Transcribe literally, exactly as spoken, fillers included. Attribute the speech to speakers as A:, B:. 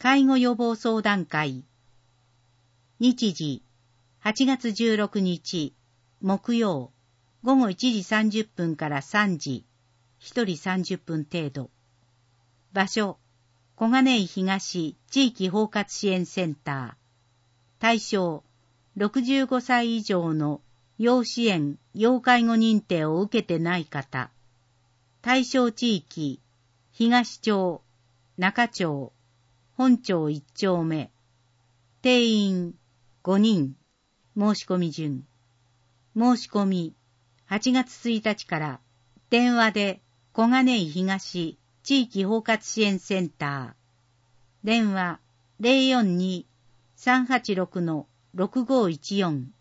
A: 介護予防相談会。日時、はちがつじゅうろくにち、木曜、ごごいちじさんじゅっぷんからさんじ、ひとりさんじゅっぷん程度。場所、小金井東地域包括支援センター。対象、ろくじゅうごさい以上の要支援・要介護認定を受けてない方。対象地域、東町、中町、本町いっちょうめ。定員ごにん。申し込み順。申し込み、はちがつついたちから電話で小金井東地域包括支援センター。電話 ゼロよんに さんはちろく ろくごいちよん